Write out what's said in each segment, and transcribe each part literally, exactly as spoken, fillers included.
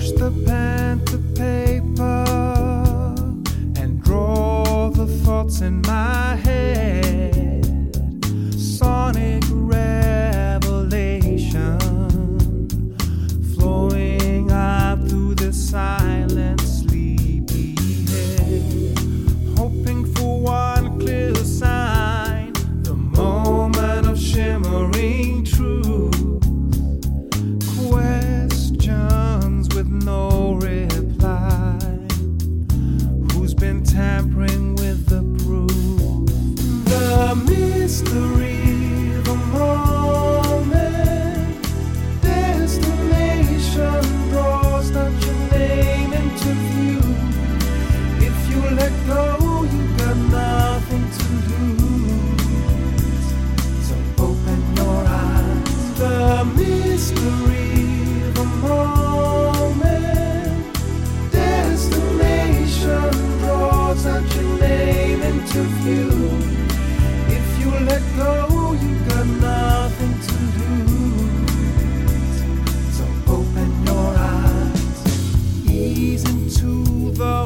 Push the pen to paper and draw the thoughts in my head. Sonic revelation flowing up through the silent, sleepy head. Hoping for one clear sign, the moment of shimmering truth. Questions with no reply. Who's been tampering with the proof? The mystery, the moment, destination draws not your name into view. If you let go, you got nothing to lose. So open your eyes. The mystery, the moment, destination draws out your name into view. If you let go, you got nothing to lose. So open your eyes. Ease into the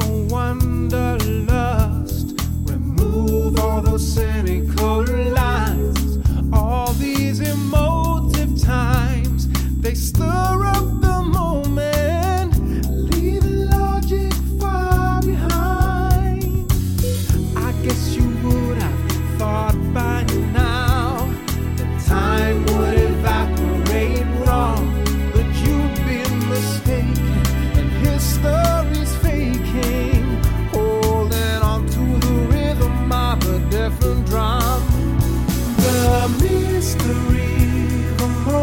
wanderlust. Remove all those cynical lines. All these emotive times, they stir up the moment, leaving logic far behind. I guess you would have thought by now that time would evaporate wrong, but you've been mistaken and history's faking, holding on to the rhythm of a different drum. The mystery, the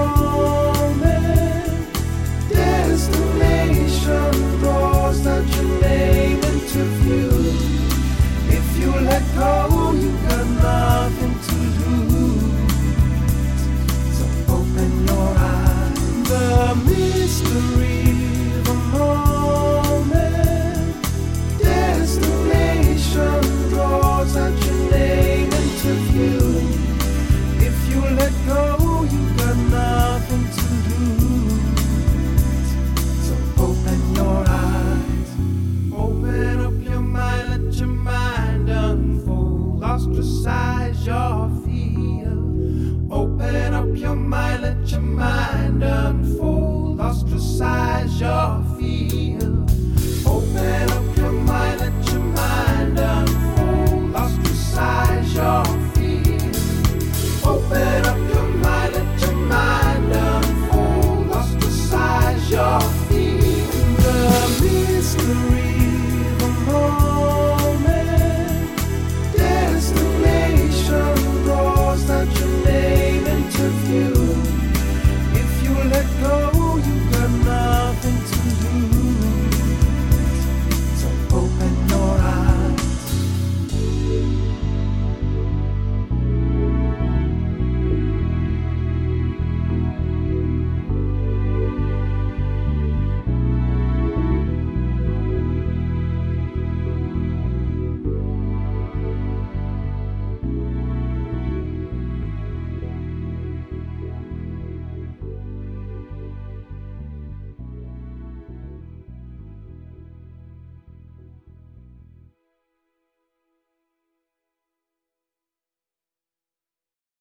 moment, destination draws out your name into view. If you let go, you got nothing to lose. So open your eyes. The mystery, the moment, destination draws out your name into view. If you let go, you got nothing to lose. So open your eyes. Open up your mind, let your mind unfold. Ostracize your fear. Open up your mind, let your mind unfold. Ostracize your fear. Open up your mind, let your mind unfold. Ostracize your fear. Open up your mind, let your mind unfold. Ostracize your fear. The mystery.